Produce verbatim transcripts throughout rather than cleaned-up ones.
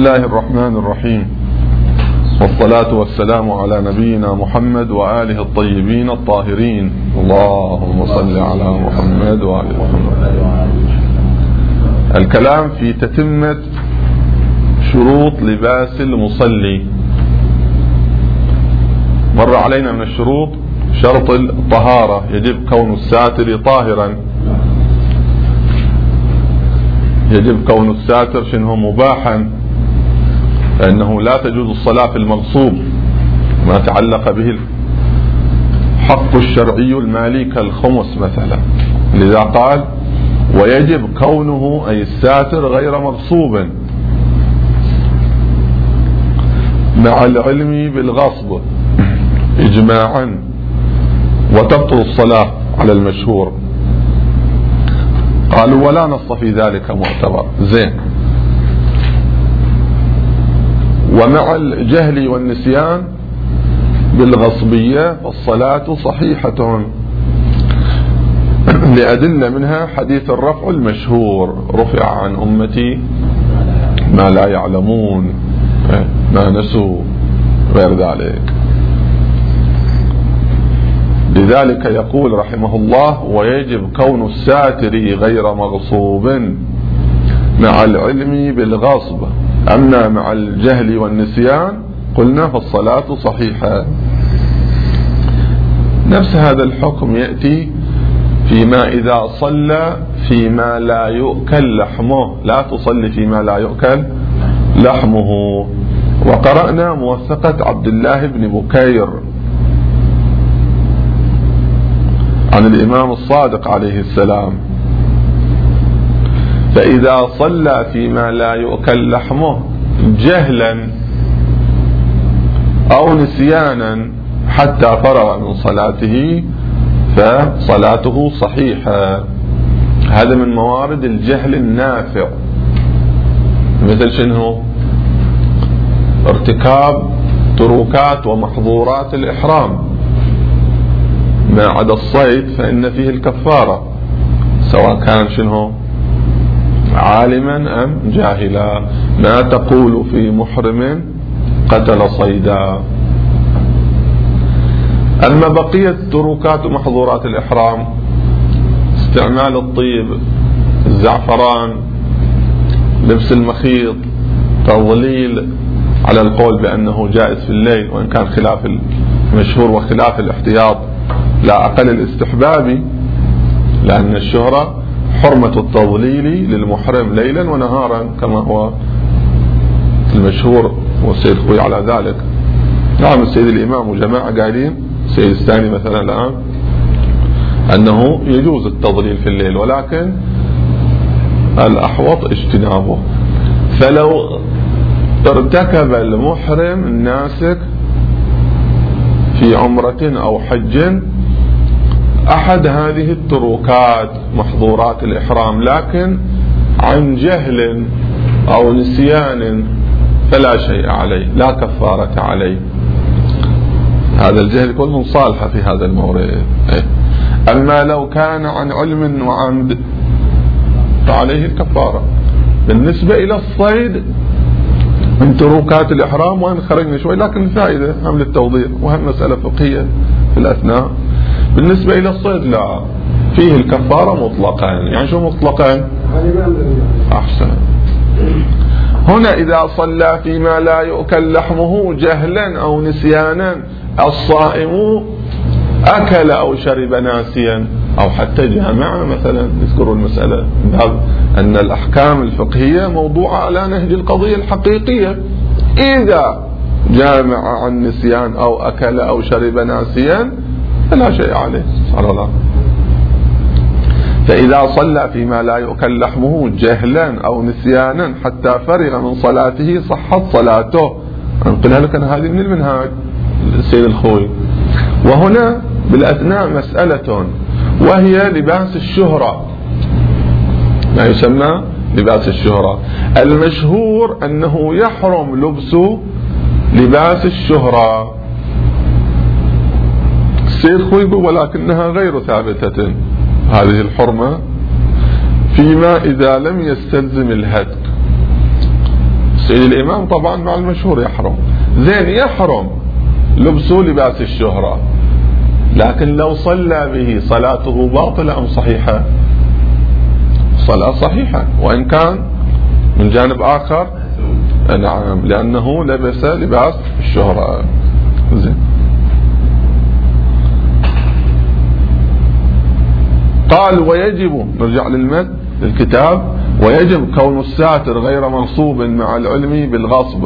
الله الرحمن الرحيم، والصلاة والسلام على نبينا محمد وآله الطيبين الطاهرين. اللهم صل على محمد وآل محمد. الكلام في تتمة شروط لباس المصلي. مر علينا من الشروط شرط الطهارة، يجب كون الساتر طاهرا، يجب كون الساتر شنه مباحا، فإنه لا تجوز الصلاة في المغصوب ما تعلق به الحق الشرعي المالي كالخمس مثلا. لذا قال ويجب كونه أي الساتر غير مغصوب مع العلم بالغصب إجماعا، وتبطل الصلاة على المشهور. قالوا ولا نص في ذلك معتبر. زين. ومع الجهل والنسيان بالغصبية فالصلاة صحيحة لأدلة منها حديث الرفع المشهور: رفع عن أمتي ما لا يعلمون، ما نسوا، غير ذلك. لذلك يقول رحمه الله ويجب كون الساتر غير مغصوب مع العلم بالغصب، أما مع الجهل والنسيان قلنا فالصلاة صحيحة. نفس هذا الحكم يأتي فيما إذا صلى فيما لا يؤكل لحمه. لا تصلي فيما لا يؤكل لحمه. وقرأنا موثقة عبد الله بن بكير عن الإمام الصادق عليه السلام: فإذا صلى فيما لا يؤكل لحمه جهلا أو نسيانا حتى فرغ من صلاته فصلاته صحيحة. هذا من موارد الجهل النافع، مثل شنو؟ ارتكاب تروكات ومحظورات الإحرام. ما عدا الصيد فإن فيه الكفارة، سواء كان شنو عالما أم جاهلا. ما تقول في محرم قتل صيدا. أما بقية تروكات ومحظورات الإحرام: استعمال الطيب، الزعفران، لبس المخيط، تضليل على القول بأنه جائز في الليل وإن كان خلاف المشهور وخلاف الاحتياط لا أقل الاستحبابي، لأن الشهرة حرمة التضليل للمحرم ليلا ونهارا كما هو المشهور، والسيد خوي على ذلك. نعم السيد الإمام وجماعة قايلين، السيد الثاني مثلا الآن، أنه يجوز التضليل في الليل، ولكن الأحوط اجتنابه. فلو ارتكب المحرم الناسك في عمرة أو حج أحد هذه التروكات محظورات الإحرام لكن عن جهل أو نسيان فلا شيء عليه، لا كفارة عليه. هذا الجهل يكون من صالحة في هذا المورد. أما لو كان عن علم وعمد فعليه الكفارة. بالنسبة إلى الصيد من تروكات الإحرام، وإن خرجنا شوي لكن فائدة هم للتوضيح وهم مسألة فقهية في الأثناء. بالنسبة إلى الصيد لا، فيه الكفارة مطلقا. يعني شو مطلقا؟ أحسن. هنا إذا صلى فيما لا يؤكل لحمه جهلا أو نسيانا، الصائم أكل أو شرب ناسيا أو حتى جامع مثلا، يذكروا المسألة بهذا أن الأحكام الفقهية موضوعة على نهج القضية الحقيقية. إذا جامع عن نسيان أو أكل أو شرب ناسيا فلا شيء عليه على الله. فإذا صلى فيما لا يؤكل لحمه جهلا أو نسيانا حتى فرغ من صلاته صحت صلاته. أنقلها لك أنا هذه من المنهاج السيد الخوي. وهنا بالأثناء مسألة وهي لباس الشهرة، ما يسمى لباس الشهرة. المشهور أنه يحرم لبس لباس الشهرة. السيد خوي يقول ولكنها غير ثابتة هذه الحرمة فيما إذا لم يستلزم الهتك. سيد الإمام طبعا مع المشهور يحرم. زين يحرم لبسه لباس الشهرة، لكن لو صلى به صلاته باطلة أم صحيحة؟ صلاة صحيحة، وإن كان من جانب آخر نعم لأنه لبس لباس الشهرة. زين. قال ويجب، نرجع للمد الكتاب، ويجب كون الساتر غير منصوب مع العلم بالغصب.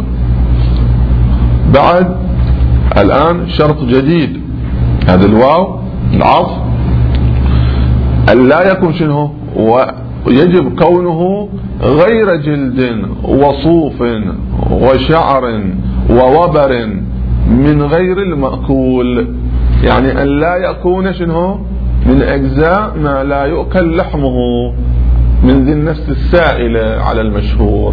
بعد الآن شرط جديد، هذا الواو العطف، أن لا يكون شنو، ويجب كونه غير جلد وصوف وشعر ووبر من غير المأكول، يعني أن لا يكون شنو من أجزاء ما لا يؤكل لحمه من ذي النفس السائلة على المشهور.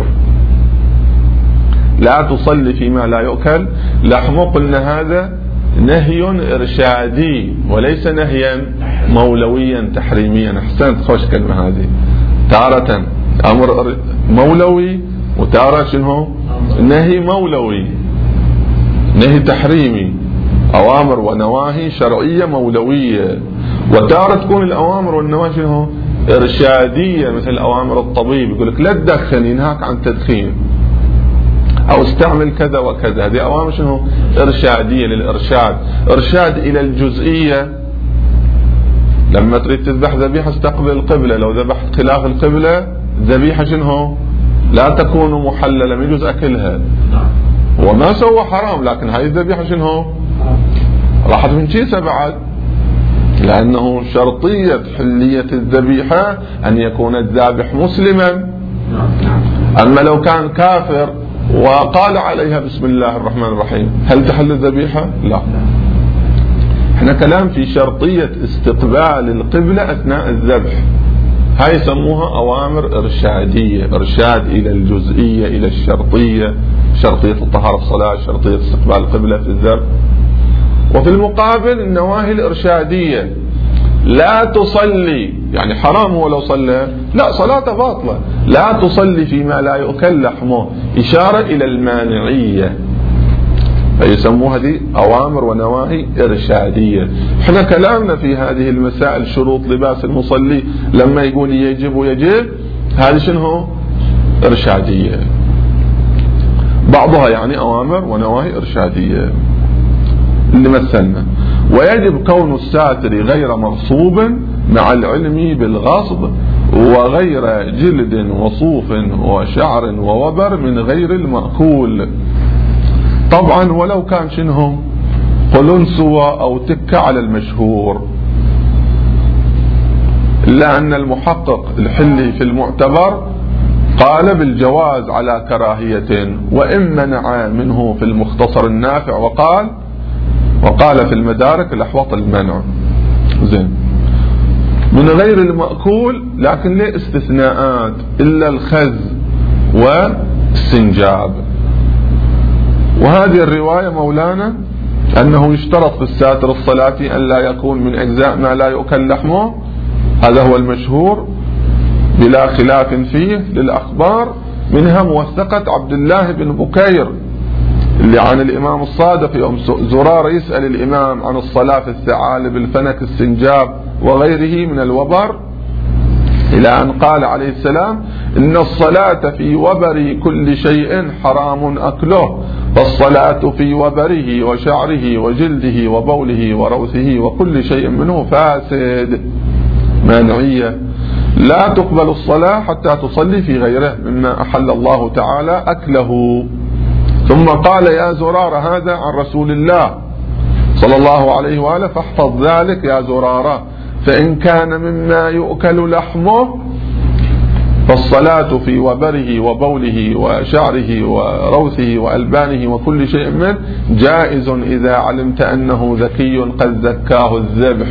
لا تصلي فيما لا يؤكل لحمه، قلنا هذا نهي إرشادي وليس نهيا مولويا تحريميا. أحسنت، خوش كلمة هذه، تارة أمر مولوي وتارة شنو نهي مولوي، نهي تحريمي، أوامر ونواهي شرعية مولوية، وتارة تكون الأوامر والنواهي شنو إرشادية، مثل أوامر الطبيب يقول لك لا تدخن، ينهاك عن التدخين، أو استعمل كذا وكذا. هذه أوامر شنو إرشادية للإرشاد، إرشاد إلى الجزئية. لما تريد تذبح ذبيحة استقبل القبلة، لو ذبحت خلاف القبلة ذبيحة شنو لا تكون محللة، ما يجوز أكلها، وما سوى حرام، لكن هاي الذبيحة شنو راحت من كيسة بعد، لأنه شرطية حلية الذبيحة أن يكون الذابح مسلما. أما لو كان كافر وقال عليها بسم الله الرحمن الرحيم هل تحل الذبيحة؟ لا. احنا كلام في شرطية استقبال القبلة أثناء الذبح، هاي يسموها أوامر إرشادية، إرشاد إلى الجزئية إلى الشرطية، شرطية الطهارة في الصلاة، شرطية استقبال القبلة في الذبح. وفي المقابل النواهي الإرشادية، لا تصلي، يعني حرام هو لو صلى، لا صلاته باطلة، لا تصلي فيما لا يؤكل لحمه، إشارة إلى المانعية، فيسموها دي أوامر ونواهي إرشادية. احنا كلامنا في هذه المسائل شروط لباس المصلي لما يقول يجب ويجب، هذه شنو إرشادية، بعضها يعني أوامر ونواهي إرشادية اللي مثلنا. ويجب كون الساتر غير مغصوب مع العلم بالغصب، وغير جلد وصوف وشعر ووبر من غير المأكول. طبعا ولو كان شنو قلنسوة أو تكة على المشهور، إلا أن المحقق الحلي في المعتبر قال بالجواز على كراهية، وإن منع منه في المختصر النافع، وقال وقال في المدارك الأحوط المنع. زين. من غير المأكول، لكن ليه استثناءات، إلا الخز والسنجاب. وهذه الرواية مولانا أنه يشترط في الساتر الصلاة أن لا يكون من أجزاء ما لا يؤكل لحمه، هذا هو المشهور بلا خلاف فيه للأخبار، منها موثقة عبد الله بن بكير اللي عن الإمام الصادق يوم زرار يسأل الإمام عن الصلاة في الثعالب الفنك السنجاب وغيره من الوبر، إلى أن قال عليه السلام إن الصلاة في وبر كل شيء حرام أكله، فالصلاة في وبره وشعره وجلده وبوله وروثه وكل شيء منه فاسد، مانعية، لا تقبل الصلاة حتى تصلي في غيره مما أحل الله تعالى أكله. ثم قال يا زرار هذا عن رسول الله صلى الله عليه وآله، فاحفظ ذلك يا زرارة، فإن كان مما يؤكل لحمه فالصلاة في وبره وبوله وشعره وروثه وألبانه وكل شيء منه جائز إذا علمت أنه ذكي قد زكاه الذبح.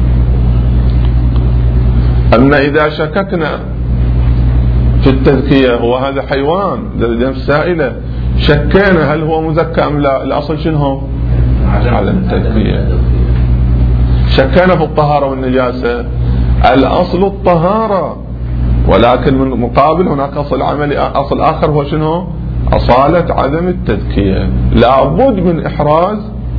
أما إذا شككنا في التذكية، هو هذا حيوان ذو سائلة، شكينا هل هو مزكى أم لا، الأصل شنو على التذكية. شكينا في الطهارة والنجاسة، الأصل الطهارة، ولكن من مقابل هناك أصل عملي، أصل آخر هو شنو أصالة عدم التذكية، لابد من إحراز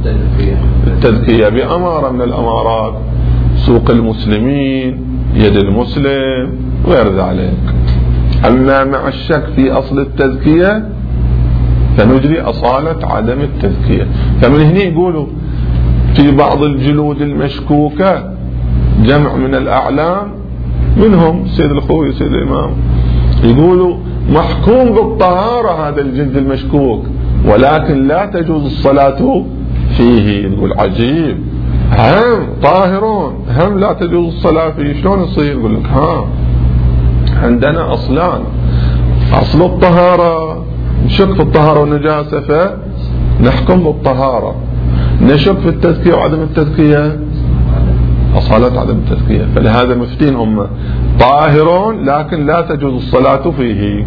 التذكية بأمارة من الأمارات، سوق المسلمين، يد المسلم، غير ذلك. أما مع الشك في أصل التذكية فنجري أصالة عدم التذكية. فمن هنا يقولوا في بعض الجلود المشكوكة جمع من الأعلام، منهم سيد الخوي سيد الإمام، يقولوا محكوم بالطهارة هذا الجلد المشكوك، ولكن لا تجوز الصلاة فيه. يقول عجيب، هم طاهرون هم لا تجوز الصلاة فيه، شلون يصير؟ يقول لك ها عندنا أصلان، أصل الطهارة نشك في الطهارة والنجاسة فنحكم بالطهارة، نشك في التزكية وعدم التزكية أصالة عدم التزكية. فلهذا مفتين هم طاهرون لكن لا تجوز الصلاة فيه.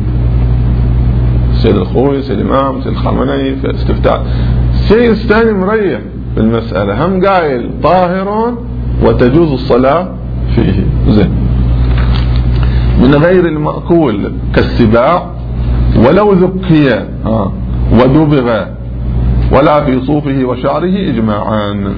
سيد الخوي سيد الإمام سيد الخامنئي في استفتاء. سيد الثاني مريح في المسألة، هم قايل طاهرون وتجوز الصلاة فيه. زين. من غير المأكول كالسباع ولو ذكي ودبغ ولا في صوفه وشعره إجماعا.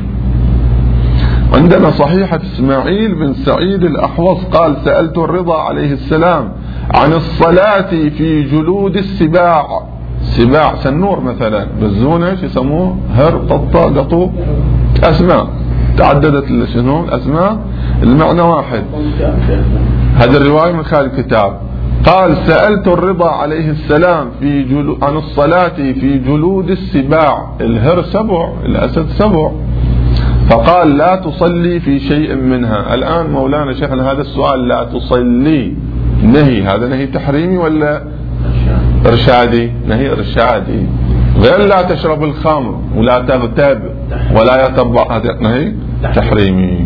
عندنا صحيحة إسماعيل بن سعيد الأحوص قال سألت الرضا عليه السلام عن الصلاة في جلود السباع. سباع سنور مثلا، بالزونة ايش يسموه؟ هر قطة قطو، أسماء تعددت شنو الأسماء، المعنى واحد. هذه الرواية من خلال الكتاب. قال سألت الرضا عليه السلام في جلو عن الصلاة في جلود السباع، الهر سبع الأسد سبع، فقال لا تصلي في شيء منها. الآن مولانا شيخنا هذا السؤال لا تصلي نهي، هذا نهي تحريمي ولا إرشادي؟ نهي إرشادي. غير لا تشرب الخمر ولا تغتاب ولا يتبع، هذا نهي تحريمي.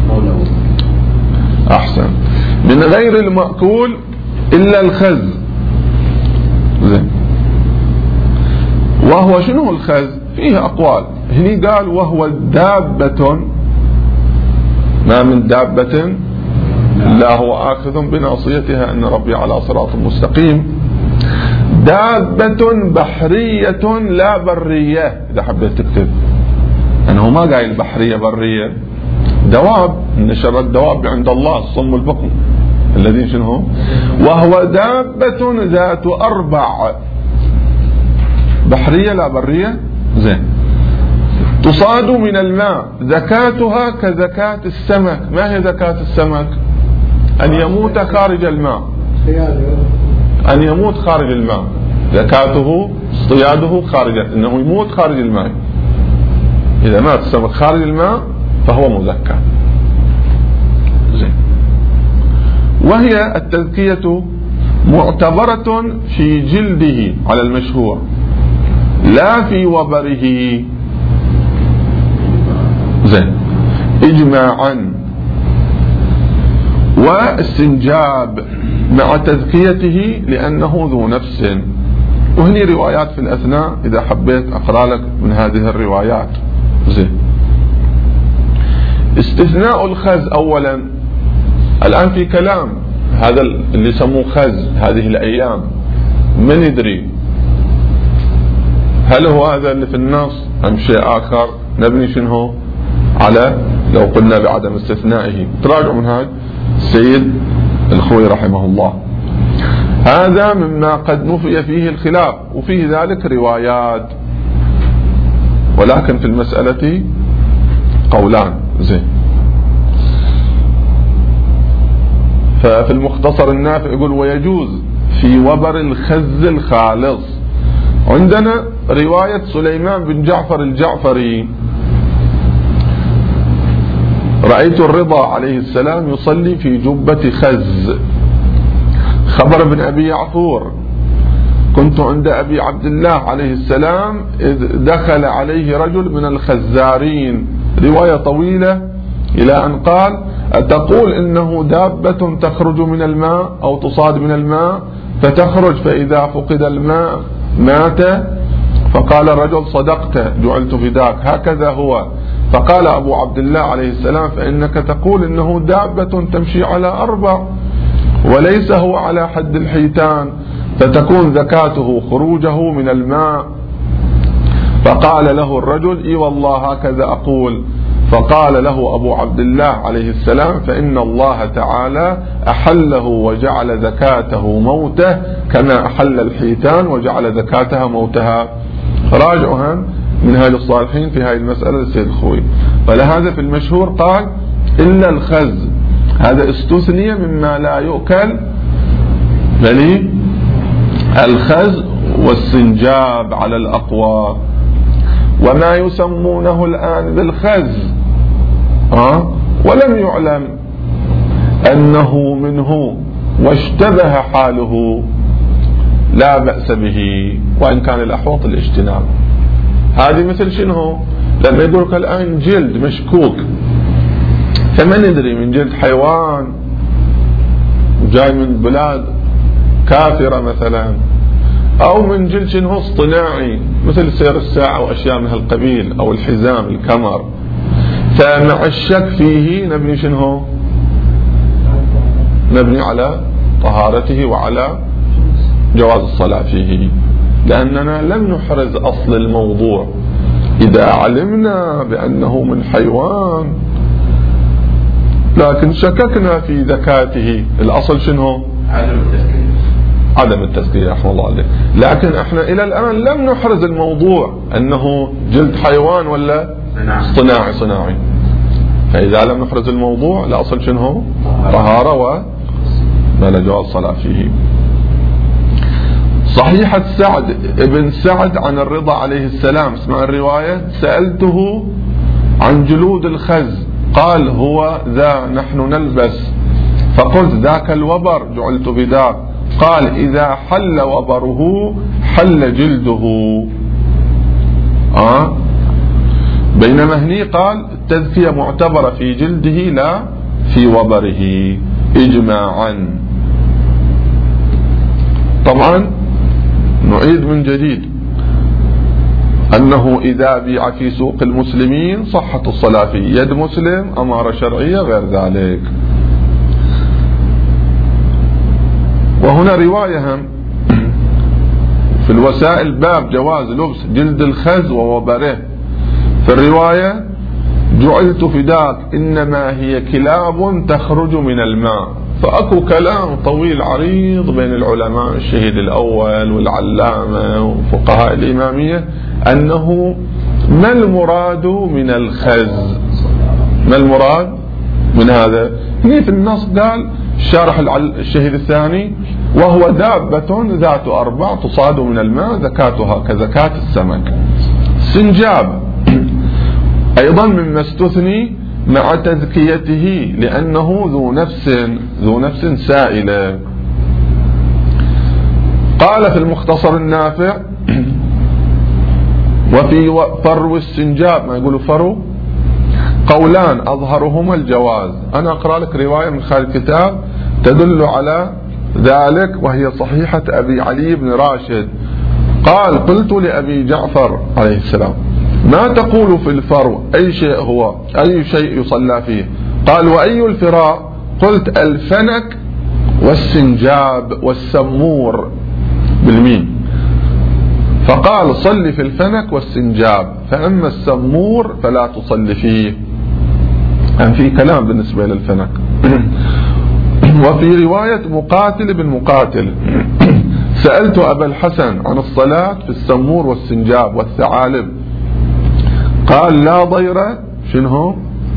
أحسن. من غير المأكول إلا الخز. زين. وهو شنو الخز؟ فيه أقوال. هني قال وهو دابة، ما من دابة لا هو آخذ بناصيتها إن ربي على صراط مستقيم. دابة بحرية لا برية، إذا حبيت تكتب أنه ما قايل بحرية برية، دواب، إن شر الدواب عند الله الصم البكم الذين شنو. وهو دابة ذات أربع، بحرية لا برية. زين. تصاد من الماء، زكاتها كزكاة السمك. ما هي زكاة السمك؟ أن يموت خارج الماء، أن يموت خارج الماء، زكاته اصطياده خارج، إنه يموت خارج الماء. إذا مات السمك خارج الماء فهو مزكى. زين. وهي التزكية معتبرة في جلده على المشهور لا في وبره. زين. إجماعا. واستنجاب مع تزكيته لأنه ذو نفس. وهني روايات في الأثناء إذا حبيت أقرأ لك من هذه الروايات. زين. استثناء الخز أولا، الآن في كلام هذا اللي يسموه خز هذه الأيام، من يدري هل هو هذا اللي في النص أم شيء آخر؟ نبني شنو على لو قلنا بعدم استثنائه. تراجعوا من هذا السيد الخوي رحمه الله. هذا مما قد نفي فيه الخلاف، وفيه ذلك روايات، ولكن في المسألة قولان. زين. ففي المختصر النافع يقول ويجوز في وبر الخز الخالص. عندنا رواية سليمان بن جعفر الجعفري رأيت الرضا عليه السلام يصلي في جبة خز. خبر ابن أبي يعفور كنت عند أبي عبد الله عليه السلام إذ دخل عليه رجل من الخزارين. رواية طويلة إلى أن قال أتقول إنه دابة تخرج من الماء أو تصاد من الماء فتخرج فإذا فقد الماء مات؟ فقال الرجل صدقت جعلت فداك، هكذا هو. فقال أبو عبد الله عليه السلام فإنك تقول إنه دابة تمشي على أربع وليس هو على حد الحيتان. فتكون زكاته خروجه من الماء. فقال له الرجل: اي والله هكذا أقول. فقال له أبو عبد الله عليه السلام: فإن الله تعالى أحله وجعل زكاته موته كما أحل الحيتان وجعل زكاتها موتها. راجعها منهاج الصالحين في هذه المسألة للسيد الخوي. فلهذا في المشهور قال: إلا الخز، هذا استثني مما لا يؤكل، بل الخز والسنجاب على الأقوى. وما يسمونه الآن بالخز أه؟ ولم يعلم أنه منه واشتبه حاله لا بأس به، وإن كان الأحوط الاجتناب. هذه مثل شنو؟ لما يقولك الآن جلد مشكوك، فما ندري من جلد حيوان جاي من بلاد كافرة مثلا، أو من جلد شنو اصطناعي مثل سير الساعة وأشياء من هالقبيل، أو الحزام الكمر. فمع الشك فيه نبني شنو؟ نبني على طهارته وعلى جواز الصلاة فيه، لأننا لم نحرز أصل الموضوع. إذا علمنا بأنه من حيوان لكن شككنا في زكاته، الأصل شنو؟ عدم التزكية. عدم التزكية رحمه الله عليه. لكن احنا إلى الآن لم نحرز الموضوع أنه جلد حيوان ولا صناعي صناعي. فإذا لم نحرز الموضوع الأصل شنو؟ طهارة وما لا جواز الصلاة فيه. صحيحة سعد ابن سعد عن الرضا عليه السلام، اسمع الرواية: سألته عن جلود الخز قال: هو ذا نحن نلبس. فقلت: ذاك الوبر جعلت بذاك. قال: إذا حل وبره حل جلده. آه؟ بينما هني قال التزكية معتبرة في جلده لا في وبره إجماعا. طبعا نعيد من جديد أنه إذا بيع في سوق المسلمين صحت الصلاة فيه، يد مسلم أمارة شرعية غير ذلك. وهنا رواية هم في الوسائل باب جواز لبس جلد الخز ووبره. في الرواية: جعلت فداك إنما هي كلاب تخرج من الماء. فأكو كلام طويل عريض بين العلماء، الشهيد الأول والعلامة وفقهاء الإمامية، أنه ما المراد من الخز، ما المراد من هذا. هنا في النص قال شارح الشهيد الثاني: وهو دابة ذات أربع تصاد من الماء زكاتها كزكاة السمك. سنجاب أيضا مما استثني مع تزكيته لأنه ذو نفس ذو نفس سائلة. قال في المختصر النافع: وفي فرو السنجاب، ما يقولوا فرو، قولان أظهرهما الجواز. أنا أقرأ لك رواية من خلال الكتاب تدل على ذلك، وهي صحيحة أبي علي بن راشد. قال: قلت لأبي جعفر عليه السلام: ما تقول في الفرو؟ أي شيء هو؟ أي شيء يصلى فيه؟ قال: وأي الفراء؟ قلت: الفنك والسنجاب والسمور بالميم. فقال: صل في الفنك والسنجاب، فأما السمور فلا تصلي فيه. يعني في كلام بالنسبة للفنك. وفي رواية مقاتل بن مقاتل: سألت أبا الحسن عن الصلاة في السمور والسنجاب والثعالب، قال: لا ضير شنو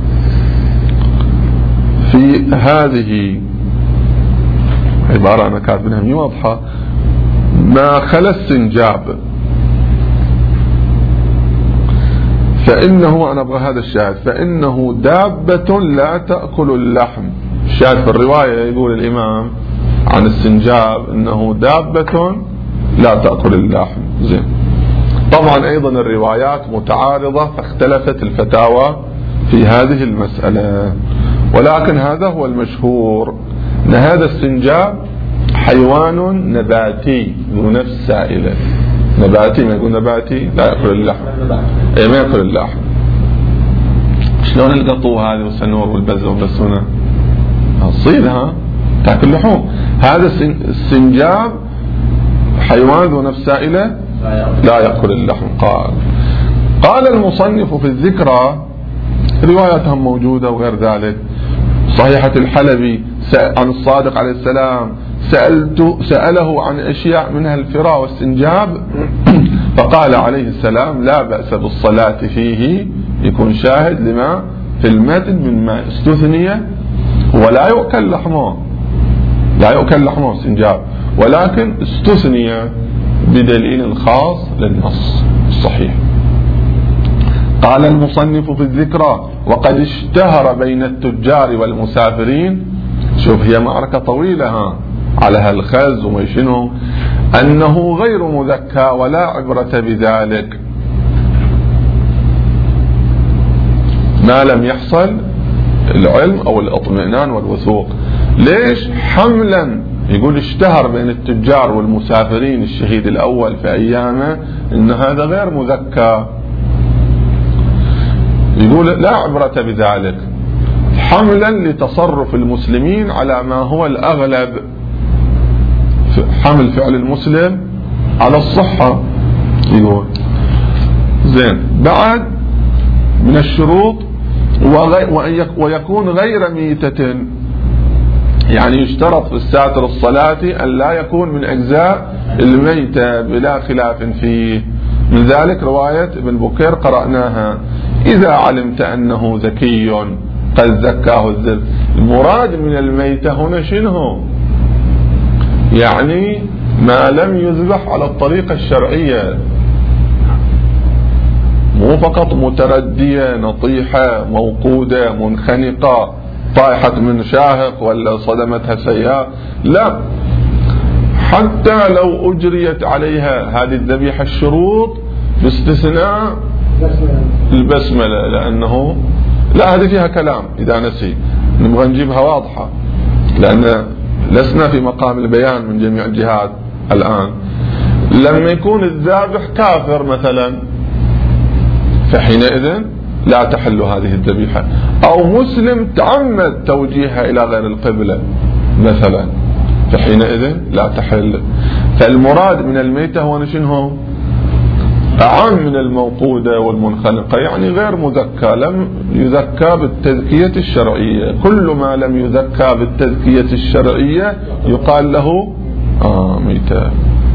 في هذه، عبارة أنا كاتبينها مي واضحة، ما خلا السنجاب، فإنه، أنا أبغى هذا الشاهد، فإنه دابة لا تأكل اللحم. الشاهد في الرواية يقول الإمام عن السنجاب إنه دابة لا تأكل اللحم. زين. طبعا أيضا الروايات متعارضة، فاختلفت الفتاوى في هذه المسألة، ولكن هذا هو المشهور، أن هذا السنجاب حيوان نباتي ذو نفس سائلة. نباتي، ما يقول نباتي لا يأكل اللحم، أي ما يأكل اللحم. شلون القطو هذه والسنور والبز والبسونة الصيد ها تأكل لحوم. هذا السنجاب حيوان ذو نفس سائلة لا يأكل اللحم. قال قال المصنف في الذكرى رواياتهم موجودة وغير ذلك. صحيحة الحلبي عن الصادق عليه السلام سألت سأله عن أشياء منها الفراء والاستنجاب فقال عليه السلام لا بأس بالصلاة فيه، يكون شاهد لما في المتن من ما استثني، ولا يؤكل لحمه، لا يؤكل لحمه استنجاب، ولكن استثني بدليل خاص للنص الصحيح. قال المصنف في الذكرى وقد اشتهر بين التجار والمسافرين، شوف هي معركة طويلة ها على هالخز وما شنو، أنه غير مذكى ولا عبرة بذلك ما لم يحصل العلم أو الاطمئنان والوثوق. ليش؟ حملا يقول اشتهر بين التجار والمسافرين الشهيد الأول في أيامه إن هذا غير مذكى، يقول لا عبرة بذلك حملا لتصرف المسلمين على ما هو الأغلب، حمل فعل المسلم على الصحة. يقول زين بعد من الشروط ويكون غير ميتة، يعني يشترط في الساتر الصلاة أن لا يكون من أجزاء الميتة بلا خلاف فيه. من ذلك رواية ابن بكير قرأناها إذا علمت أنه ذكي قد زكاه الذل. المراد من الميتة هنا شنو؟ يعني ما لم يذبح على الطريقة الشرعية، مو فقط متردية نطيحة موقودة منخنقة طائحة من شاهق ولا صدمتها سيارة، لا، حتى لو أجريت عليها هذه الذبيحة الشروط باستثناء البسملة، لأنه لا هذه فيها كلام إذا نسي، نبغى نجيبها واضحة لأن لسنا في مقام البيان من جميع الجهات الآن. لما يكون الذابح كافر مثلا فحينئذ لا تحل هذه الذبيحة، أو مسلم تعمد توجيهها إلى غير القبلة مثلا فحينئذ لا تحل. فالمراد من الميتة هو شنو؟ أعم من الموقودة والمنخنقة، يعني غير مذكى، لم يذكى بالتذكية الشرعية. كل ما لم يذكى بالتذكية الشرعية يقال له آه ميتة.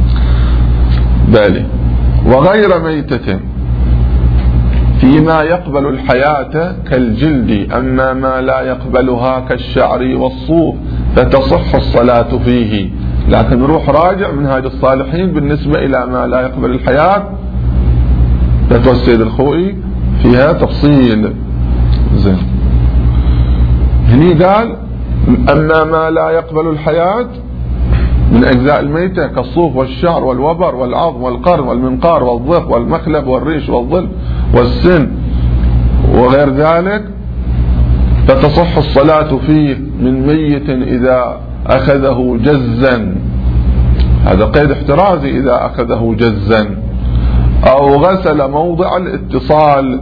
بالي وغير ميتة فيما يقبل الحياة كالجلد، أما ما لا يقبلها كالشعر والصوف فتصح الصلاة فيه. لكن روح راجع منهاج الصالحين بالنسبة إلى ما لا يقبل الحياة، فتوى السيد الخوئي فيها تفصيل. زين هني قال أما ما لا يقبل الحياة من أجزاء الميتة كالصوف والشعر والوبر والعظم والقرن والمنقار والضفر والمخلب والريش والظل والسن وغير ذلك فتصح الصلاة فيه من ميت إذا أخذه جزا، هذا قيد احترازي، إذا أخذه جزا أو غسل موضع الاتصال.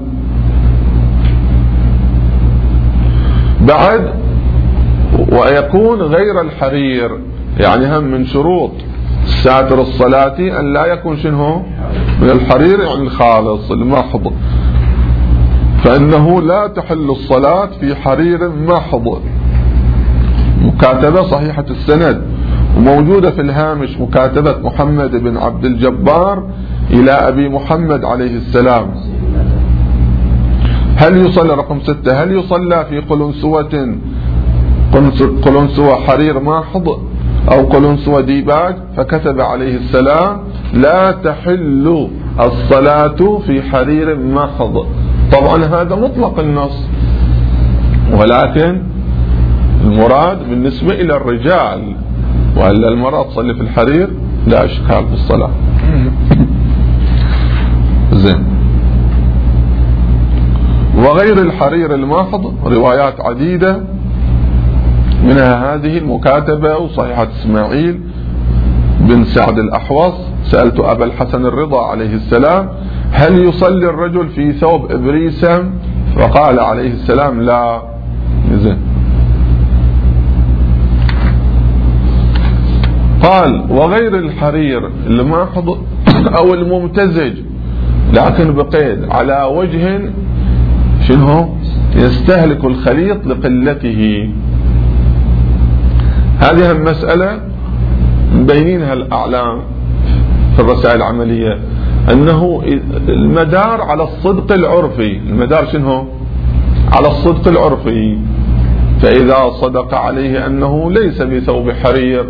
بعد ويكون غير الحرير، يعني هم من شروط ساتر الصلاة أن لا يكون شنو من الحرير، يعني الخالص المحض، فإنه لا تحل الصلاة في حرير محض. مكاتبة صحيحة السند وموجودة في الهامش مكاتبة محمد بن عبد الجبار إلى أبي محمد عليه السلام. هل يصلى رقم ستة هل يصلى في قلنسوة قلنسوة حرير محض أو قلنسوة ديباج؟ فكتب عليه السلام لا تحل الصلاة في حرير محض. طبعا هذا مطلق النص، ولكن المراد بالنسبة إلى الرجال، وإلا المرأة تصلي في الحرير لا إشكال في الصلاة. زين وغير الحرير المحض روايات عديدة، منها هذه المكاتبة وصحيحة إسماعيل بن سعد الأحوص. سألت أبا الحسن الرضا عليه السلام هل يصلي الرجل في ثوب إبريسم؟ فقال عليه السلام لا. زين قال وغير الحرير الماحض أو الممتزج لكن بقيد على وجه شنو يستهلك الخليط لقلته. هذه المسألة مبينينها الأعلام في الرسائل العملية، أنه المدار على الصدق العرفي. المدار شنو على الصدق العرفي، فإذا صدق عليه أنه ليس بثوب حرير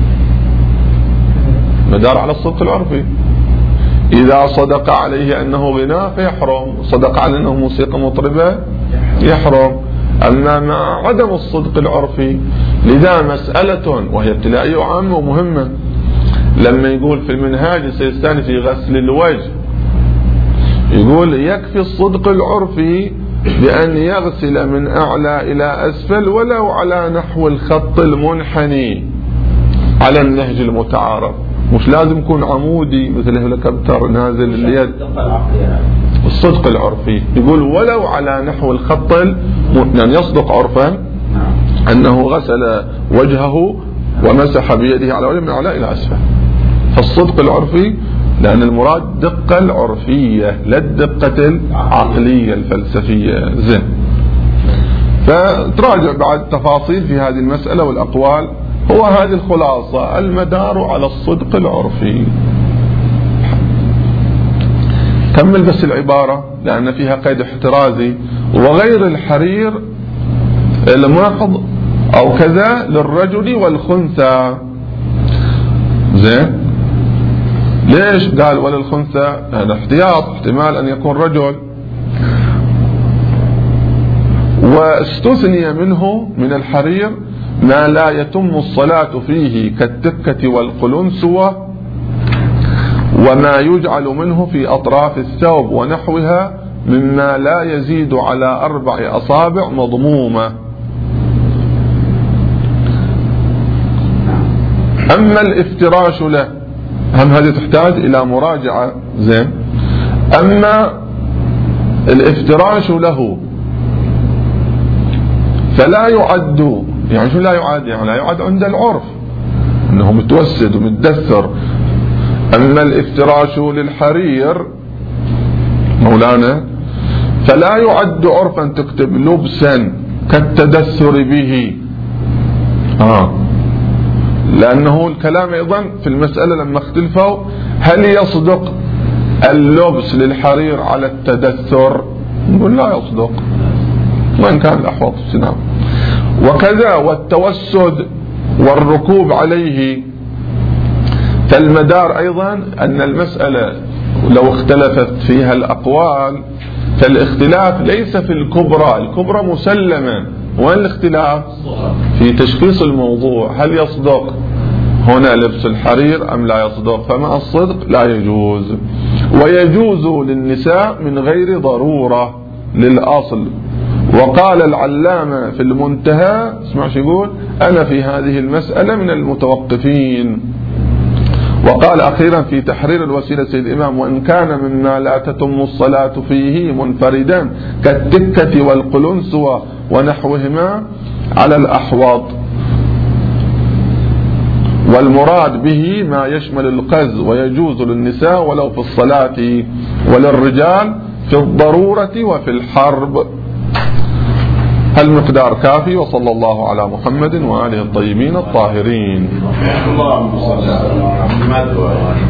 مدار على الصدق العرفي. إذا صدق عليه أنه غناء فيحرم، صدق عليه أنه موسيقى مطربة يحرم. أما مع عدم الصدق العرفي، لذا مسألة وهي ابتلائية وعامة ومهمة. لما يقول في المنهاج السيستاني في غسل الوجه يقول يكفي الصدق العرفي بأن يغسل من أعلى إلى أسفل ولو على نحو الخط المنحني على النهج المتعارف، مش لازم يكون عمودي مثل هليكوبتر نازل اليد. الصدق العرفي يقول ولو على نحو الخط يعني يصدق عرفا أنه غسل وجهه ومسح بيده على وجهه من أعلى إلى أسفل. فالصدق العرفي لأن المراد دقة العرفية لا الدقة العقلية الفلسفية. زين، فتراجع بعد تفاصيل في هذه المسألة والأقوال. هو هذه الخلاصة، المدار على الصدق العرفي. كمل بس العبارة لأن فيها قيد احترازي. وغير الحرير الماحض أو كذا للرجل والخنثى. زين، ليش قال وللخنثى؟ هذا احتياط، احتمال أن يكون رجل. واستثني منه من الحرير ما لا يتم الصلاة فيه كالتكة والقلنسوة وما يجعل منه في أطراف الثوب ونحوها مما لا يزيد على أربع أصابع مضمومة. أما الافتراش له، هم هذه تحتاج إلى مراجعة. زين، أما الافتراش له فلا يعد، يعني شو لا يعد؟ يعني لا يعد عند العرف أنه متوسد ومتدثر. أما الافتراش للحرير مولانا فلا يعد عرفا، تكتب لبسا كالتدثر به. آه لأنه الكلام أيضا في المسألة لما اختلفوا هل يصدق اللبس للحرير على التدثر؟ نقول لا يصدق وإن كان الأحوط السنام. وكذا والتوسد والركوب عليه. فالمدار أيضا أن المسألة لو اختلفت فيها الأقوال فالاختلاف ليس في الكبرى، الكبرى مسلمة، وين الاختلاف؟ في تشخيص الموضوع، هل يصدق هنا لبس الحرير أم لا يصدق؟ فمع الصدق لا يجوز. ويجوز للنساء من غير ضرورة للأصل. وقال العلامة في المنتهى، اسمع شو يقول، أنا في هذه المسألة من المتوقفين. وقال أخيرا في تحرير الوسيلة سيد الإمام وإن كان مما لا تتم الصلاة فيه منفردا كالتكة والقلنسوة ونحوهما على الأحواض، والمراد به ما يشمل القز ويجوز للنساء ولو في الصلاة وللرجال في الضرورة وفي الحرب. المقدار كافي. وصلى الله على محمد وآله الطيبين الطاهرين.